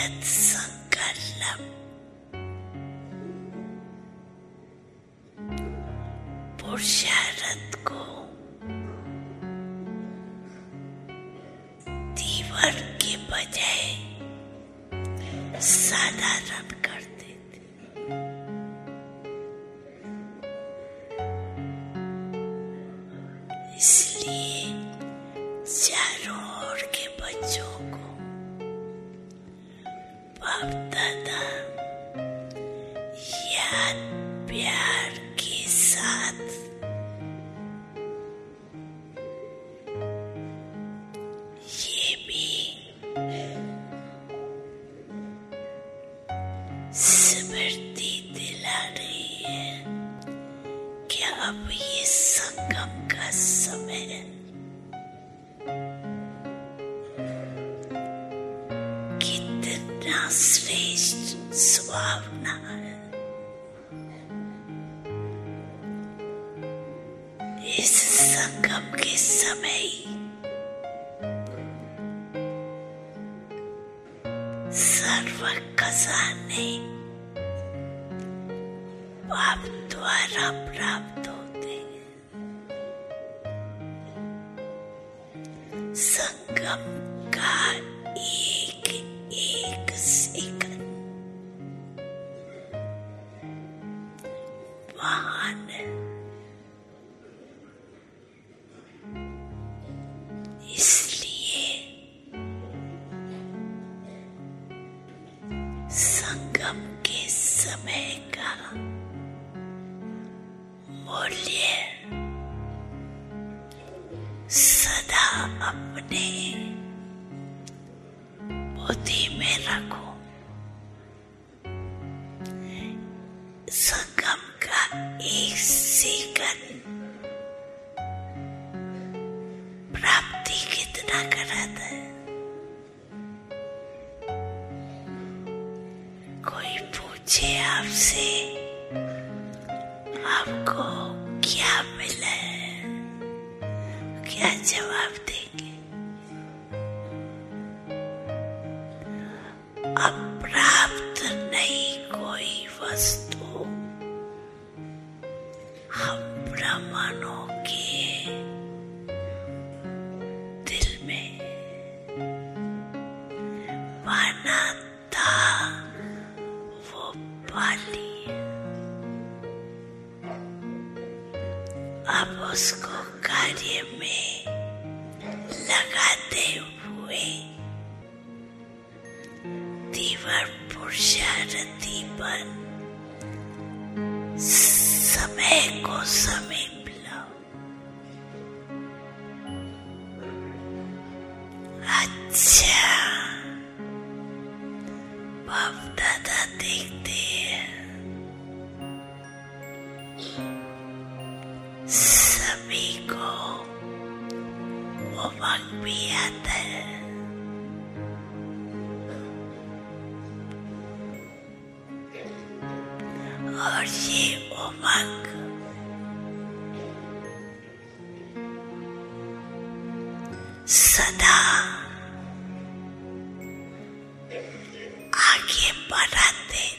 दृढ़ संकल्प पुरुषार्थ को तीव्र के बजाय साधारण कर देते। इसलिए चारों ओर के बच्चों को बाप दादा याद प्यार के साथ ये भी स्मृति दिला रही है कि अब ये संगम का समय है। कितना श्रेष्ठ सुभावना है इस संगम के समय सर्व खजाने बाप द्वारा प्राप्त होते हैं। संगम का एक एक सेकंड महान है। इसलिए संगम के समय का मूल्य सदा अपने बुद्धि में रखो। संगम का एक सेकंड प्राप्ति कितना कराता है। कोई पूछे आपसे आपको क्या मिला है, क्या जवाब देंगे? अप्राप्त नहीं कोई वस्तु हम ब्राह्मणों के दिल में पाना था, वो पा लिया। अब उसको कार्य में लगाते हुए तीव्र पुरुषार्थी बन समय को समीप लाओ। अच्छा, बाप दादा देखते हैं सभी को उमंग भी आता है। और ये उमंग सदा आगे बढ़ाते